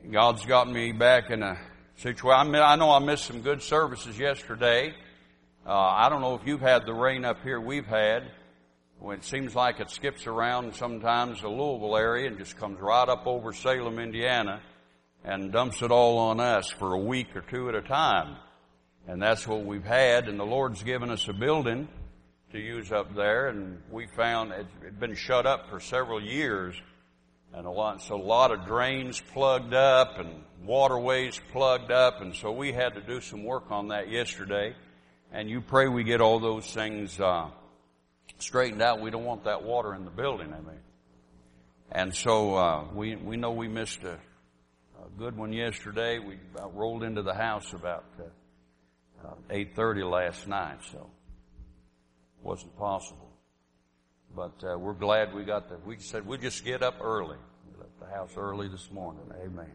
God's got me back in a situation. I know I missed some good services yesterday. I don't know if you've had the rain up here we've had. When it seems like it skips around sometimes the Louisville area and just comes right up over Salem, Indiana, and dumps it all on us for a week or two at a time. And that's what we've had, and the Lord's given us a building to use up there, and we found it's been shut up for several years, and a lot of drains plugged up and waterways plugged up, and so we had to do some work on that yesterday. And you pray we get all those things straightened out. We don't want that water in the building, I mean. And so we know we missed a good one yesterday. We about rolled into the house about 8:30 last night, so it wasn't possible. But we're glad we got that. We said we'll just get up early. We left the house early this morning. Amen.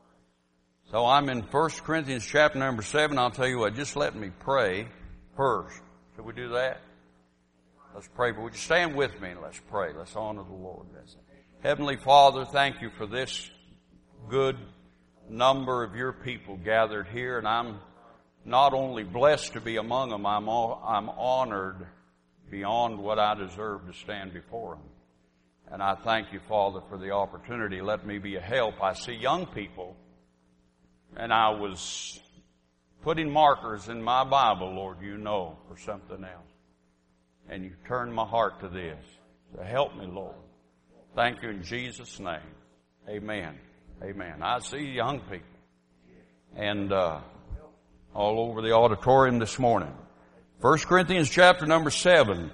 So I'm in 1 Corinthians chapter number 7. I'll tell you what, just let me pray first. Should we do that? Let's pray. But would you stand with me and let's pray. Let's honor the Lord. Heavenly Father, thank you for this good number of your people gathered here. And I'm not only blessed to be among them, I'm honored beyond what I deserve to stand before them. And I thank you, Father, for the opportunity. Let me be a help. I see young people, and I was putting markers in my Bible, Lord, you know, for something else. And you turned my heart to this. So help me, Lord. Thank you in Jesus' name. Amen. Amen. I see young people. And all over the auditorium this morning. 1 Corinthians chapter number 7.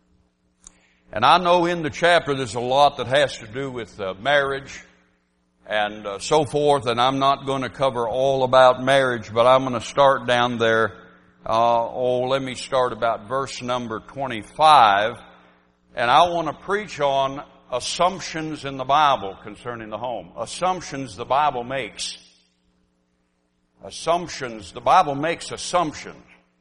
And I know in the chapter there's a lot that has to do with marriage and so forth, and I'm not going to cover all about marriage, but I'm going to start down there. Let me start about verse number 25, and I want to preach on assumptions in the Bible concerning the home. Assumptions the Bible makes. Assumptions, the Bible makes assumptions.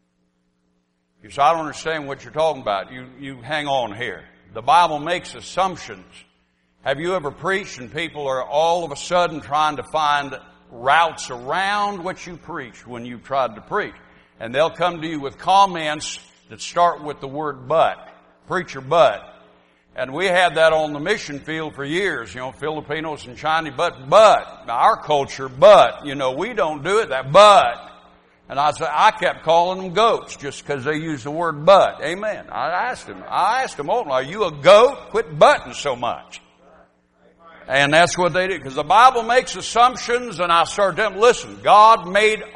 You say, I don't understand what you're talking about. You hang on here. The Bible makes assumptions. Have you ever preached and people are all of a sudden trying to find routes around what you preach when you've tried to preach? And they'll come to you with comments that start with the word but. Preacher but. And we had that on the mission field for years, Filipinos and Chinese, but, our culture, we don't do it that, but. And I kept calling them goats just because they use the word but. Amen. I asked them, are you a goat? Quit butting so much. And that's what they do. Because the Bible makes assumptions, and I started telling them, listen, God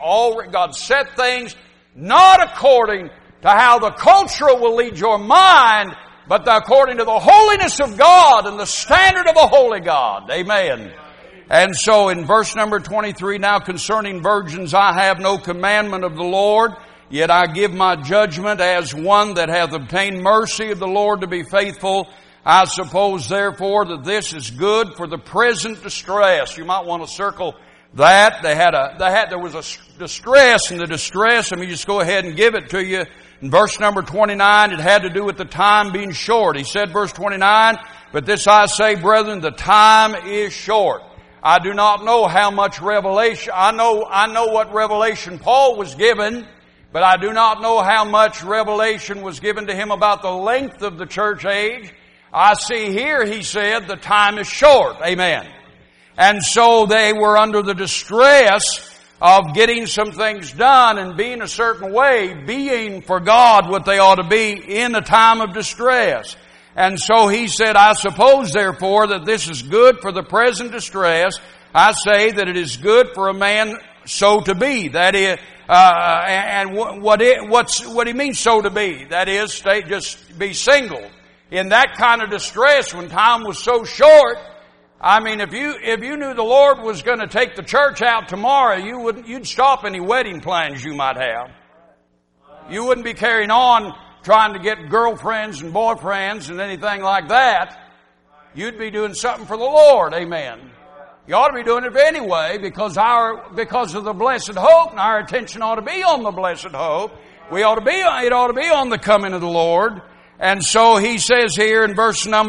set things not according to how the culture will lead your mind, but according to the holiness of God and the standard of a holy God. Amen. And so in verse number 23, now concerning virgins I have no commandment of the Lord, yet I give my judgment as one that hath obtained mercy of the Lord to be faithful. I suppose therefore that this is good for the present distress. You might want to circle that. There was a distress, and the distress, let me just go ahead and give it to you. In verse number 29, it had to do with the time being short. He said, verse 29, but this I say, brethren, the time is short. I do not know how much revelation. I know what revelation Paul was given, but I do not know how much revelation was given to him about the length of the church age. I see here, he said, the time is short. Amen. And so they were under the distress of getting some things done and being a certain way, being for God what they ought to be in a time of distress. And so he said, I suppose therefore that this is good for the present distress. I say that it is good for a man so to be. That is, and what he means so to be. That is, just be single. In that kind of distress when time was so short, I mean, if you knew the Lord was going to take the church out tomorrow, you'd stop any wedding plans you might have. You wouldn't be carrying on trying to get girlfriends and boyfriends and anything like that. You'd be doing something for the Lord. Amen. You ought to be doing it anyway because of the blessed hope, and our attention ought to be on the blessed hope. It ought to be on the coming of the Lord. And so he says here in verse number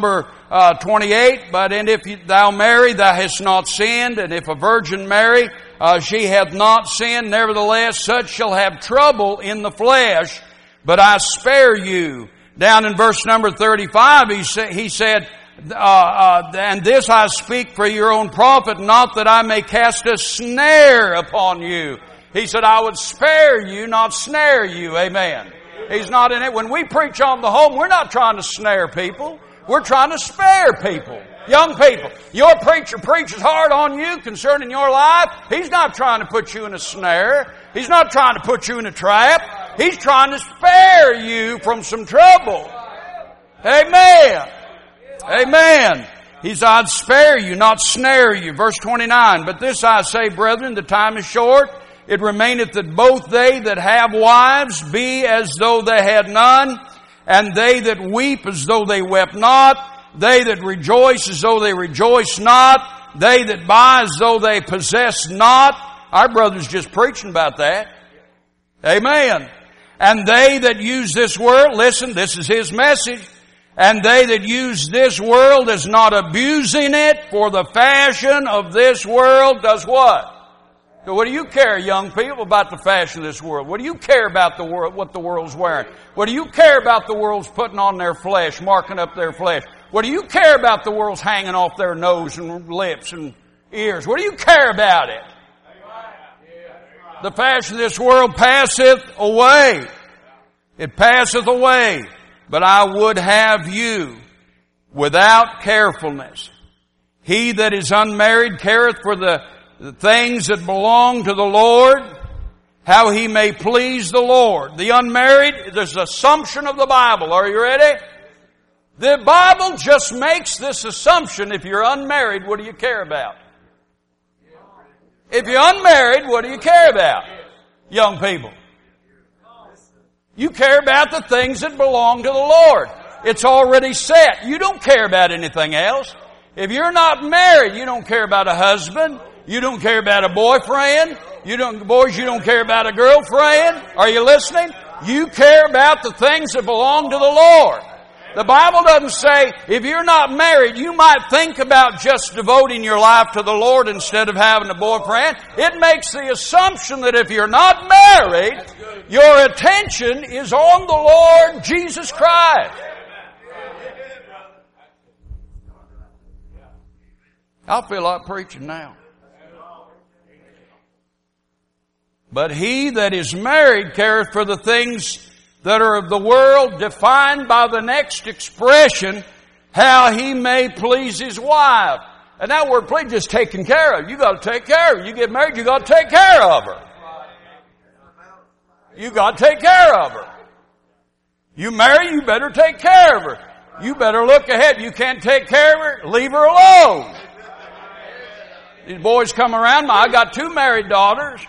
28, but and if thou marry, thou hast not sinned, and if a virgin marry, she hath not sinned. Nevertheless, such shall have trouble in the flesh, but I spare you. Down in verse number 35, he said, and this I speak for your own profit, not that I may cast a snare upon you. He said, I would spare you, not snare you. Amen. He's not in it. When we preach on the home, we're not trying to snare people. We're trying to spare people. Young people. Your preacher preaches hard on you concerning your life. He's not trying to put you in a snare. He's not trying to put you in a trap. He's trying to spare you from some trouble. Amen. Amen. He said, I'd spare you, not snare you. Verse 29, but this I say, brethren, the time is short. It remaineth that both they that have wives be as though they had none, and they that weep as though they wept not, they that rejoice as though they rejoice not, they that buy as though they possess not. Our brother's just preaching about that. Amen. And they that use this world, listen, this is his message, and they that use this world as not abusing it, for the fashion of this world does what? So what do you care, young people, about the fashion of this world? What do you care about the world, what the world's wearing? What do you care about the world's putting on their flesh, marking up their flesh? What do you care about the world's hanging off their nose and lips and ears? What do you care about it? The fashion of this world passeth away. It passeth away. But I would have you without carefulness. He that is unmarried careth for the things that belong to the Lord, how he may please the Lord. The unmarried, there's an assumption of the Bible. Are you ready? The Bible just makes this assumption. If you're unmarried, what do you care about? If you're unmarried, what do you care about? Young people. You care about the things that belong to the Lord. It's already set. You don't care about anything else. If you're not married, you don't care about a husband. You don't care about a boyfriend. You don't care about a girlfriend. Are you listening? You care about the things that belong to the Lord. The Bible doesn't say, if you're not married, you might think about just devoting your life to the Lord instead of having a boyfriend. It makes the assumption that if you're not married, your attention is on the Lord Jesus Christ. I feel like preaching now. But he that is married careth for the things that are of the world, defined by the next expression, how he may please his wife. And that word please is taken care of. You got to take care of her. You get married, you got to take care of her. You got to take care of her. You marry, you better take care of her. You better look ahead. You can't take care of her, leave her alone. These boys come around. I got 2 married daughters.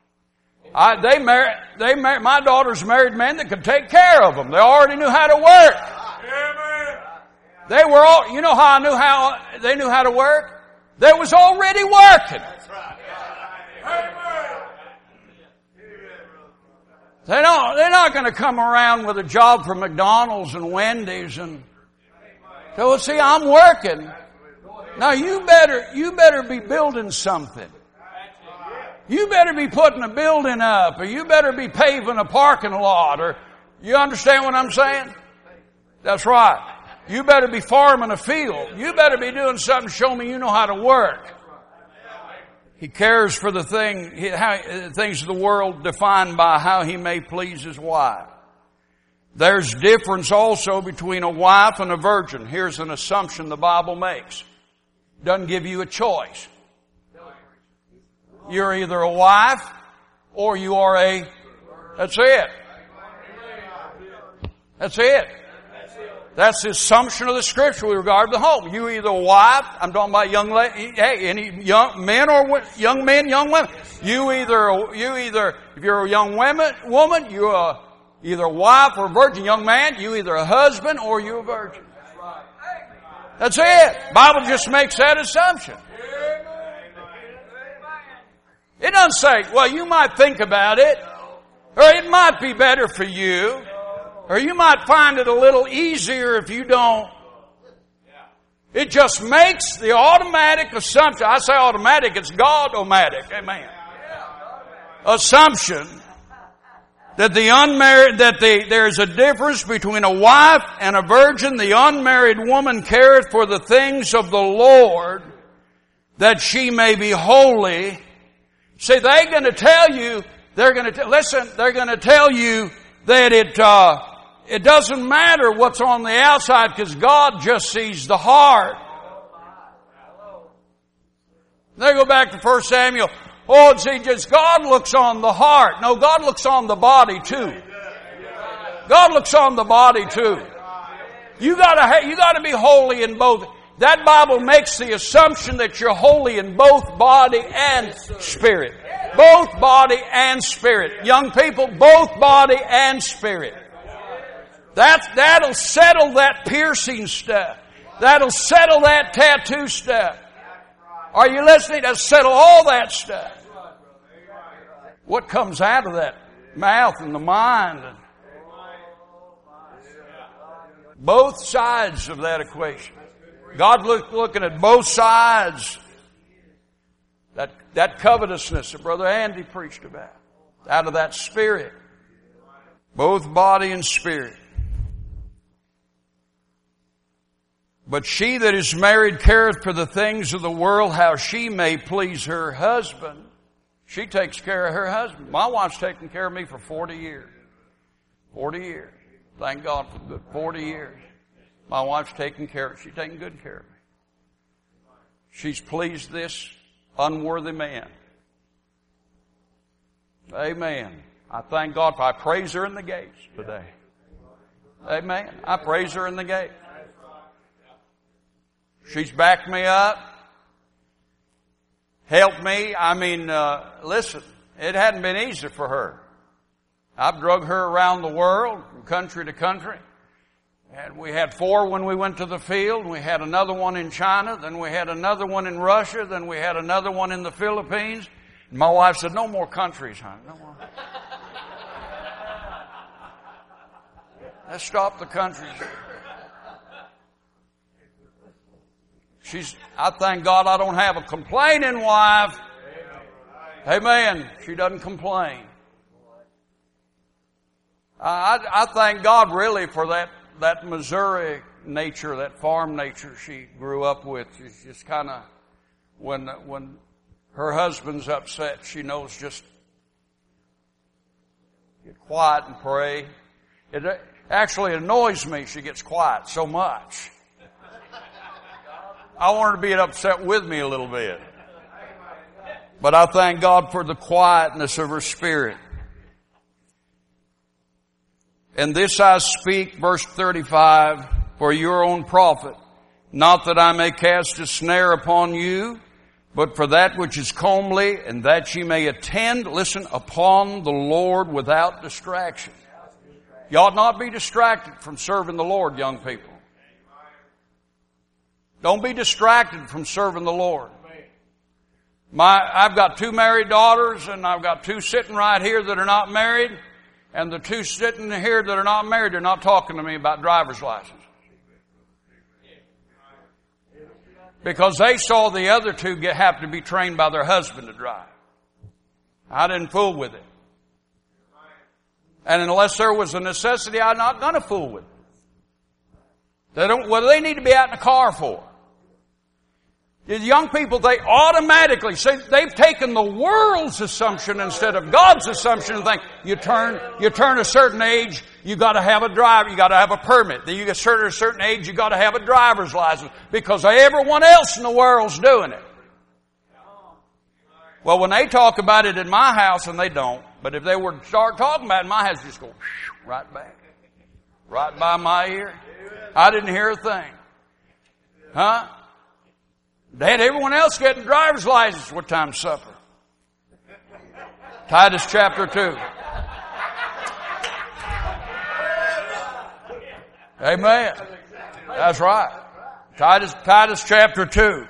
My daughters married men that could take care of them. They already knew how to work. They were all, you know how I knew how they knew how to work? They was already working. They're not going to come around with a job for McDonald's and Wendy's and so see, I'm working. Now you better be building something. You better be putting a building up, or you better be paving a parking lot, or you understand what I'm saying? That's right. You better be farming a field. You better be doing something to show me you know how to work. He cares for the things of the world defined by how he may please his wife. There's difference also between a wife and a virgin. Here's an assumption the Bible makes. Doesn't give you a choice. You're either a wife or you are that's it. That's it. That's the assumption of the Scripture with regard to the home. You either a wife, I'm talking about young lady, any young men or young men, young women. You either, if you're a young woman, you're either a wife or a virgin. Young man, you either a husband or you're a virgin. That's it. Bible just makes that assumption. It doesn't say, well, you might think about it, or it might be better for you, or you might find it a little easier if you don't. It just makes the automatic assumption. I say automatic, it's God-o-matic. Amen. Assumption that there's a difference between a wife and a virgin. The unmarried woman careth for the things of the Lord, that she may be holy. See, they're going to tell you, they're going to tell you that it doesn't matter what's on the outside because God just sees the heart. They go back to 1 Samuel. Oh, see, just God looks on the heart. No, God looks on the body too. God looks on the body too. You gotta be holy in both. That Bible makes the assumption that you're holy in both body and spirit. Both body and spirit. Young people, both body and spirit. That'll settle that piercing stuff. That'll settle that tattoo stuff. Are you listening? That'll settle all that stuff. What comes out of that mouth and the mind. Both sides of that equation. God looking at both sides. That covetousness that Brother Andy preached about. Out of that spirit. Both body and spirit. But she that is married careth for the things of the world, how she may please her husband. She takes care of her husband. My wife's taken care of me for 40 years. 40 years. Thank God for good 40 years. My wife's she's taking good care of me. She's pleased this unworthy man. Amen. I thank God for I praise her in the gates today. Amen. I praise her in the gates. She's backed me up. Helped me. Listen, it hadn't been easy for her. I've drug her around the world, from country to country. And we had 4 when we went to the field. We had another one in China. Then we had another one in Russia. Then we had another one in the Philippines. And my wife said, no more countries, honey. No more. Let's stop the countries. I thank God I don't have a complaining wife. Amen. She doesn't complain. I thank God really for that Missouri nature, that farm nature she grew up with. She's just kind of, when her husband's upset, she knows just get quiet and pray. It actually annoys me she gets quiet so much. I want her to be upset with me a little bit. But I thank God for the quietness of her spirit. And this I speak, verse 35, for your own profit, not that I may cast a snare upon you, but for that which is comely, and that ye may attend, listen, upon the Lord without distraction. You ought not be distracted from serving the Lord, young people. Don't be distracted from serving the Lord. I've got 2 married daughters, and I've got 2 sitting right here that are not married. And the 2 sitting here that are not married are not talking to me about driver's license. Because they saw the other 2 have to be trained by their husband to drive. I didn't fool with it. And unless there was a necessity, I'm not going to fool with it. What do they need to be out in the car for? The young people, they automatically say they've taken the world's assumption instead of God's assumption and think you turn a certain age, you got to have a driver, you got to have a permit. Then you get a certain age, you got to have a driver's license because everyone else in the world's doing it. Well, when they talk about it in my house, and they don't, but if they were to start talking about it in my house, just go right back, right by my ear. I didn't hear a thing. Huh? They had everyone else getting driver's license. What time's supper? Titus chapter 2. Amen. That's right. Titus chapter 2.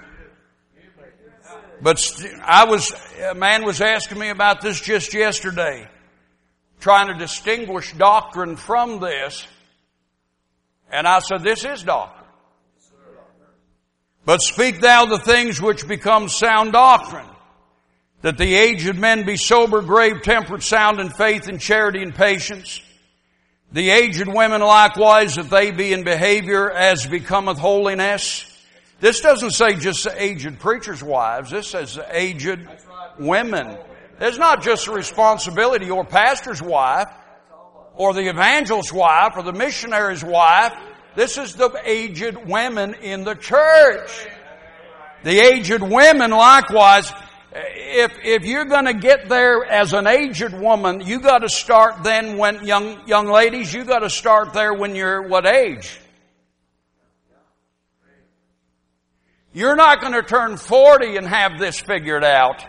But a man was asking me about this just yesterday, trying to distinguish doctrine from this. And I said, this is doctrine. But speak thou the things which become sound doctrine, that the aged men be sober, grave, temperate, sound in faith and charity and patience. The aged women likewise, that they be in behavior as becometh holiness. This doesn't say just the aged preachers' wives. This says the aged women. It's not just the responsibility of your pastor's wife, or the evangelist's wife, or the missionary's wife. This is the aged women in the church. The aged women likewise. If you're going to get there as an aged woman, you got to start then when young ladies, you got to start there when you're what age? You're not going to turn 40 and have this figured out.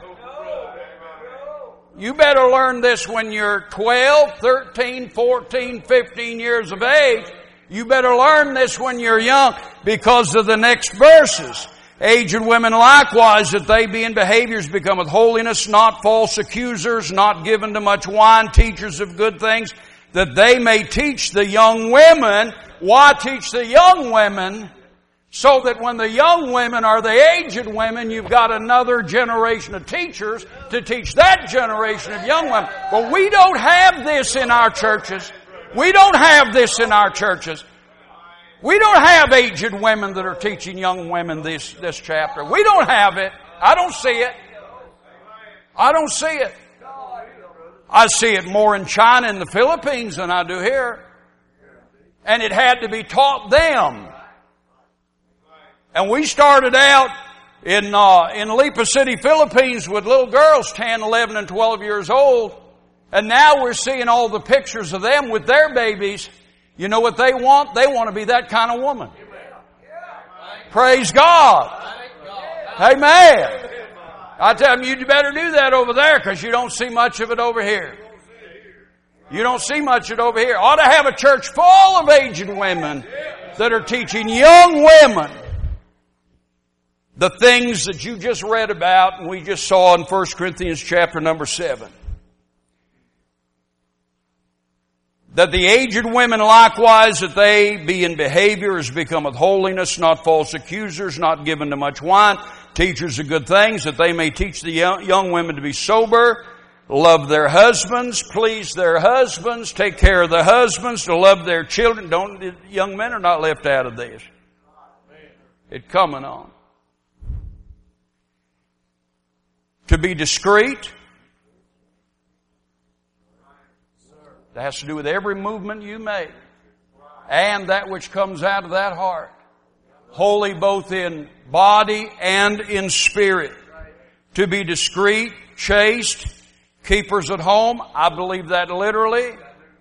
You better learn this when you're 12, 13, 14, 15 years of age. You better learn this when you're young because of the next verses. Aged women likewise, that they be in behaviors becometh holiness, not false accusers, not given to much wine, teachers of good things, that they may teach the young women. Why teach the young women? So that when the young women are the aged women, you've got another generation of teachers to teach that generation of young women. But we don't have this in our churches. We don't have this in our churches. We don't have aged women that are teaching young women this chapter. We don't have it. I don't see it. I don't see it. I see it more in China and the Philippines than I do here. And it had to be taught them. And we started out in Lipa City, Philippines with little girls 10, 11, and 12 years old. And now we're seeing all the pictures of them with their babies. You know what they want? They want to be that kind of woman. Praise God. Amen. I tell them, you better do that over there because you don't see much of it over here. You don't see much of it over here. Ought to have a church full of aged women that are teaching young women the things that you just read about and we just saw in 1 Corinthians chapter number 7. That the aged women likewise, that they be in behavior as becometh holiness, not false accusers, not given to much wine, teachers of good things, that they may teach the young women to be sober, love their husbands, please their husbands, take care of the husbands, to love their children. Young men are not left out of this. It's coming on. To be discreet. That has to do with every movement you make. And that which comes out of that heart. Holy both in body and in spirit. To be discreet, chaste, keepers at home. I believe that literally.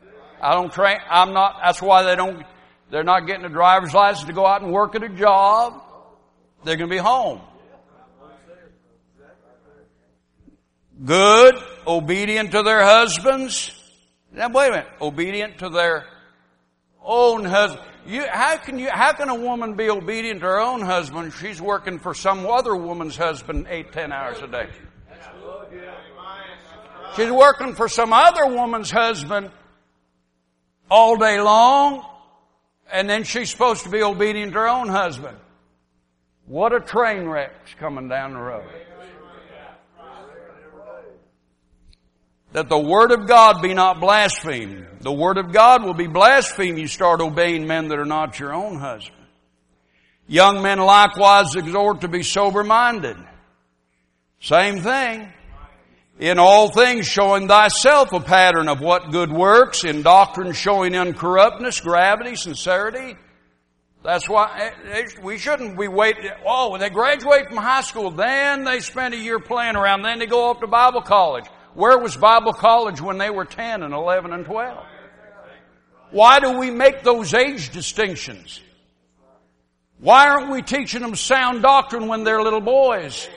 That's why they're not getting a driver's license to go out and work at a job. They're going to be home. Good, obedient to their husbands. Now wait a minute. Obedient to their own husband. How can a woman be obedient to her own husband? She's working for some other woman's husband 8-10 hours a day. She's working for some other woman's husband all day long, and then she's supposed to be obedient to her own husband. What a train wreck's coming down the road. That the Word of God be not blasphemed. The Word of God will be blasphemed. You start obeying men that are not your own husband. Young men likewise exhort to be sober-minded. Same thing. In all things showing thyself a pattern of what good works, in doctrine showing uncorruptness, gravity, sincerity. That's why we shouldn't be waiting. Oh, when they graduate from high school, then they spend a year playing around, then they go off to Bible college. Where was Bible college when they were 10 and 11 and 12? Why do we make those age distinctions? Why aren't we teaching them sound doctrine when they're little boys?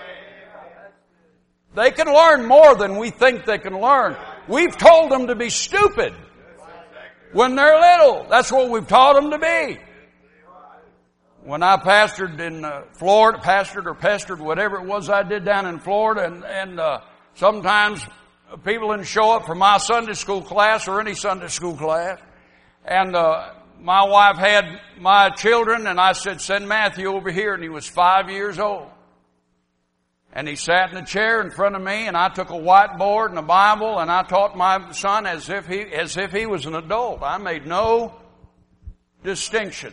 They can learn more than we think they can learn. We've told them to be stupid when they're little. That's what we've taught them to be. When I pastored in Florida, pastored, whatever it was I did down in Florida, and sometimes people didn't show up for my Sunday school class or any Sunday school class. And my wife had my children, and I said, send Matthew over here, and he was 5 years old. And he sat in a chair in front of me, and I took a whiteboard and a Bible, and I taught my son as if he was an adult. I made no distinction.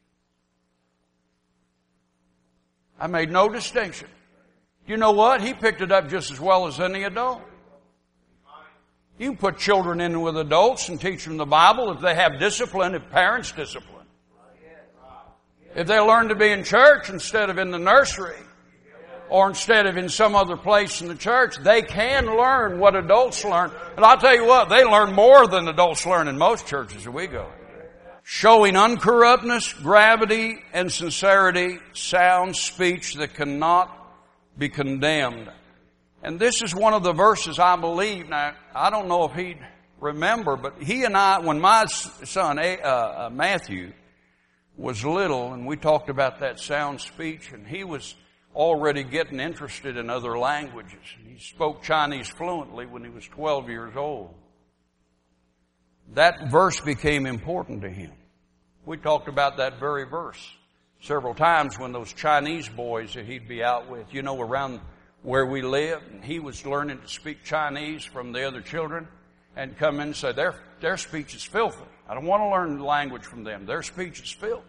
I made no distinction. You know what? He picked it up just as well as any adult. You can put children in with adults and teach them the Bible if they have discipline, if parents discipline. If they learn to be in church instead of in the nursery, or instead of in some other place in the church, they can learn what adults learn. And I'll tell you what, they learn more than adults learn in most churches that we go. Showing uncorruptness, gravity, and sincerity, sound speech that cannot be condemned. And this is one of the verses I believe. Now, I don't know if he'd remember, but he and I, when my son Matthew was little, and we talked about that sound speech, and he was already getting interested in other languages. He spoke Chinese fluently when he was 12 years old. That verse became important to him. We talked about that very verse several times when those Chinese boys that he'd be out with, around where we live, and he was learning to speak Chinese from the other children, and come in and say, their speech is filthy. I don't want to learn the language from them. Their speech is filthy.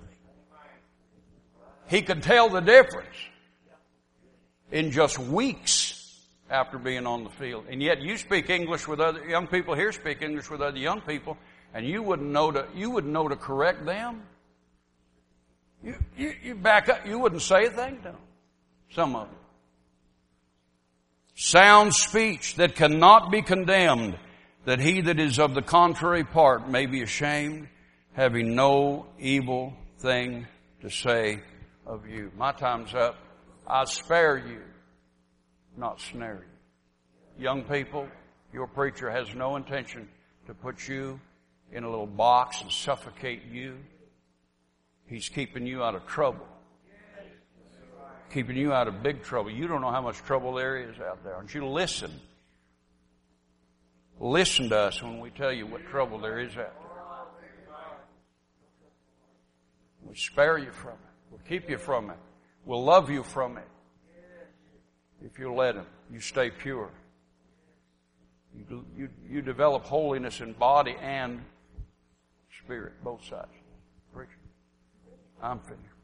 He could tell the difference in just weeks after being on the field. And yet you speak English with other young people here, speak English with other young people, and you wouldn't know to correct them. You back up, you wouldn't say a thing to them. Some of them. Sound speech that cannot be condemned, that he that is of the contrary part may be ashamed, having no evil thing to say of you. My time's up. I spare you, not snare you. Young people, your preacher has no intention to put you in a little box and suffocate you. He's keeping you out of trouble. Keeping you out of big trouble. You don't know how much trouble there is out there. Aren't you? Listen. Listen to us when we tell you what trouble there is out there. We'll spare you from it. We'll keep you from it. We'll love you from it. If you let Him, you stay pure. You develop holiness in body and spirit, both sides. Preacher, I'm finished.